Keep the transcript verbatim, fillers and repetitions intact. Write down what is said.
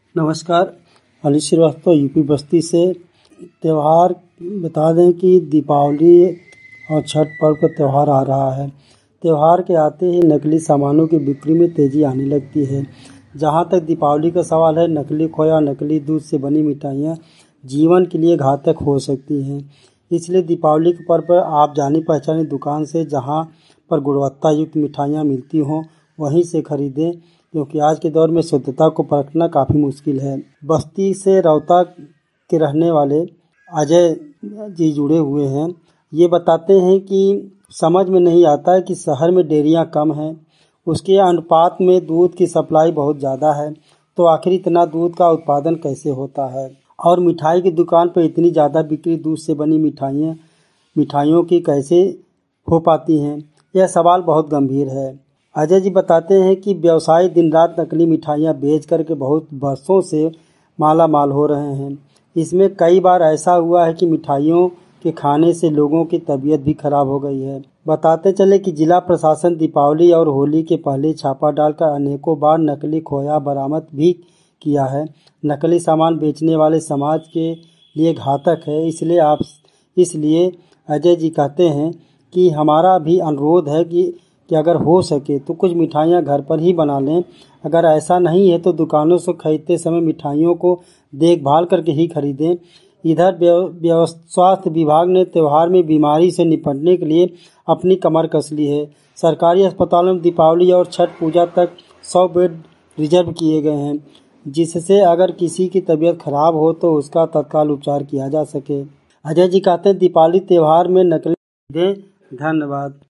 नमस्कार, अली श्रीवास्तव यूपी बस्ती से। त्यौहार बता दें कि दीपावली और छठ पर्व का त्यौहार आ रहा है। त्यौहार के आते ही नकली सामानों की बिक्री में तेज़ी आने लगती है। जहां तक दीपावली का सवाल है, नकली खोया, नकली दूध से बनी मिठाइयाँ जीवन के लिए घातक हो सकती हैं। इसलिए दीपावली के पर्व पर आप जानी पहचानी दुकान से जहां पर गुणवत्ता युक्त मिठाइयाँ मिलती हों वहीं से खरीदें, क्योंकि आज के दौर में शुद्धता को परखना काफ़ी मुश्किल है। बस्ती से रौता के रहने वाले अजय जी जुड़े हुए हैं। ये बताते हैं कि समझ में नहीं आता है कि शहर में डेयरियाँ कम हैं, उसके अनुपात में दूध की सप्लाई बहुत ज़्यादा है, तो आखिर इतना दूध का उत्पादन कैसे होता है, और मिठाई की दुकान पर इतनी ज़्यादा बिक्री दूध से बनी मिठाइयाँ मिठाइयों की कैसे हो पाती हैं। यह सवाल बहुत गंभीर है। अजय जी बताते हैं कि व्यवसायी दिन रात नकली मिठाइयाँ बेच करके बहुत बरसों से माला माल हो रहे हैं। इसमें कई बार ऐसा हुआ है कि मिठाइयों के खाने से लोगों की तबीयत भी खराब हो गई है। बताते चले कि जिला प्रशासन दीपावली और होली के पहले छापा डालकर अनेकों बार नकली खोया बरामद भी किया है। नकली सामान बेचने वाले समाज के लिए घातक है। इसलिए आप इसलिए अजय जी कहते हैं कि हमारा भी अनुरोध है कि कि अगर हो सके तो कुछ मिठाइयाँ घर पर ही बना लें। अगर ऐसा नहीं है तो दुकानों से खरीदते समय मिठाइयों को देखभाल करके ही खरीदें। इधर स्वास्थ्य विभाग ने त्यौहार में बीमारी से निपटने के लिए अपनी कमर कस ली है। सरकारी अस्पतालों में दीपावली और छठ पूजा तक सौ बेड रिजर्व किए गए हैं, जिससे अगर किसी की तबीयत खराब हो तो उसका तत्काल उपचार किया जा सके। अजय जी कहते हैं दीपावली त्यौहार में नकली दें। धन्यवाद।